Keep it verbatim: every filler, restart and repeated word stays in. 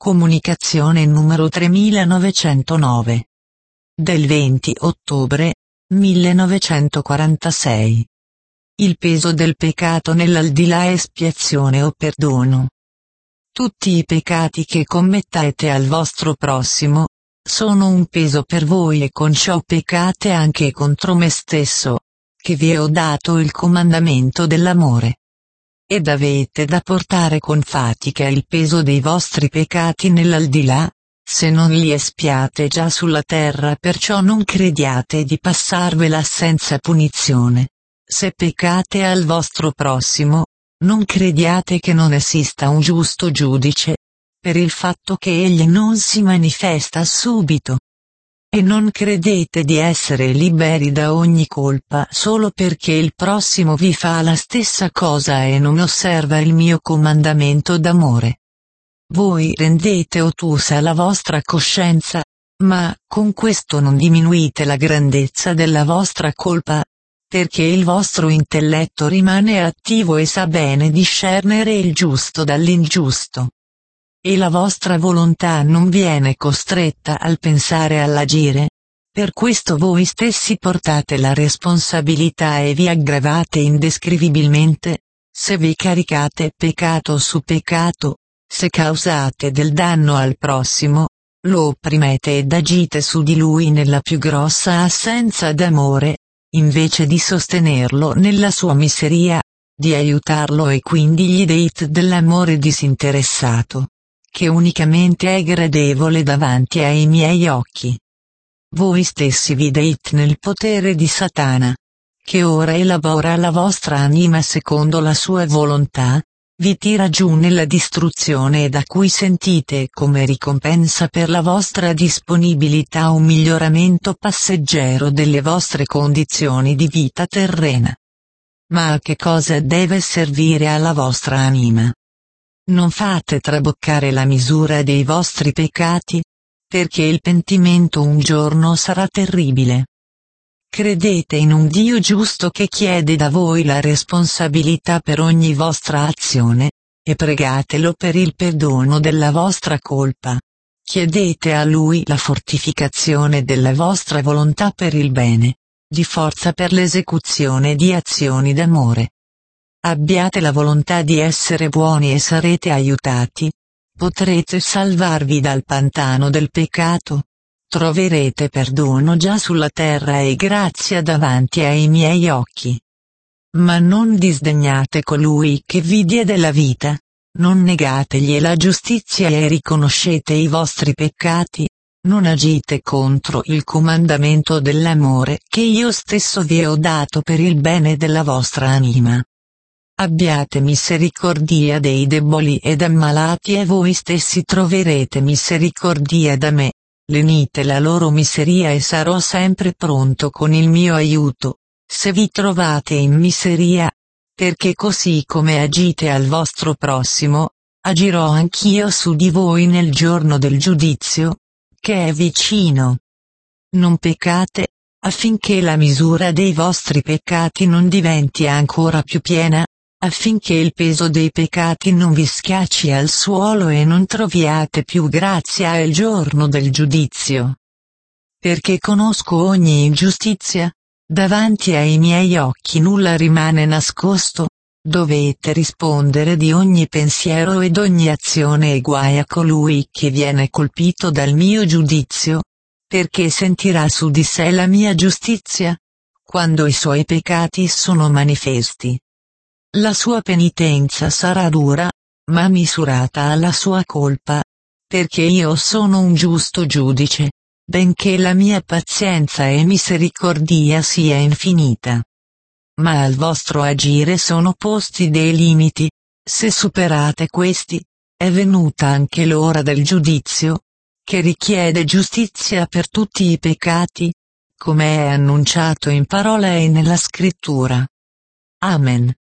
Comunicazione numero tremilanovecentonove. Del venti ottobre millenovecentoquarantasei. Il peso del peccato nell'aldilà è espiazione o perdono. Tutti i peccati che commettete al vostro prossimo sono un peso per voi e con ciò peccate anche contro me stesso, che vi ho dato il comandamento dell'amore. Ed avete da portare con fatica il peso dei vostri peccati nell'aldilà, se non li espiate già sulla terra, perciò non crediate di passarvela senza punizione. Se peccate al vostro prossimo, non crediate che non esista un giusto giudice, per il fatto che egli non si manifesta subito. E non credete di essere liberi da ogni colpa solo perché il prossimo vi fa la stessa cosa e non osserva il mio comandamento d'amore. Voi rendete ottusa la vostra coscienza, ma con questo non diminuite la grandezza della vostra colpa, perché il vostro intelletto rimane attivo e sa bene discernere il giusto dall'ingiusto. E la vostra volontà non viene costretta al pensare e all'agire. Per questo voi stessi portate la responsabilità e vi aggravate indescrivibilmente, se vi caricate peccato su peccato, se causate del danno al prossimo, lo opprimete ed agite su di lui nella più grossa assenza d'amore, invece di sostenerlo nella sua miseria, di aiutarlo e quindi gli date dell'amore disinteressato, che unicamente è gradevole davanti ai miei occhi. Voi stessi vi date nel potere di Satana, che ora elabora la vostra anima secondo la sua volontà, vi tira giù nella distruzione e da cui sentite come ricompensa per la vostra disponibilità un miglioramento passeggero delle vostre condizioni di vita terrena. Ma a che cosa deve servire alla vostra anima? Non fate traboccare la misura dei vostri peccati, perché il pentimento un giorno sarà terribile. Credete in un Dio giusto che chiede da voi la responsabilità per ogni vostra azione, e pregatelo per il perdono della vostra colpa. Chiedete a Lui la fortificazione della vostra volontà per il bene, di forza per l'esecuzione di azioni d'amore. Abbiate la volontà di essere buoni e sarete aiutati. Potrete salvarvi dal pantano del peccato. Troverete perdono già sulla terra e grazia davanti ai miei occhi. Ma non disdegnate colui che vi diede la vita, non negategli la giustizia e riconoscete i vostri peccati, non agite contro il comandamento dell'amore che io stesso vi ho dato per il bene della vostra anima. Abbiate misericordia dei deboli ed ammalati e voi stessi troverete misericordia da me. Lenite la loro miseria e sarò sempre pronto con il mio aiuto, se vi trovate in miseria, perché così come agite al vostro prossimo, agirò anch'io su di voi nel giorno del giudizio, che è vicino. Non peccate, affinché la misura dei vostri peccati non diventi ancora più piena, affinché il peso dei peccati non vi schiacci al suolo e non troviate più grazia al giorno del giudizio. Perché conosco ogni ingiustizia, davanti ai miei occhi nulla rimane nascosto, dovete rispondere di ogni pensiero ed ogni azione e guai a colui che viene colpito dal mio giudizio, perché sentirà su di sé la mia giustizia, quando i suoi peccati sono manifesti. La sua penitenza sarà dura, ma misurata alla sua colpa, perché io sono un giusto giudice, benché la mia pazienza e misericordia sia infinita. Ma al vostro agire sono posti dei limiti, se superate questi, è venuta anche l'ora del giudizio, che richiede giustizia per tutti i peccati, come è annunciato in parola e nella scrittura. Amen.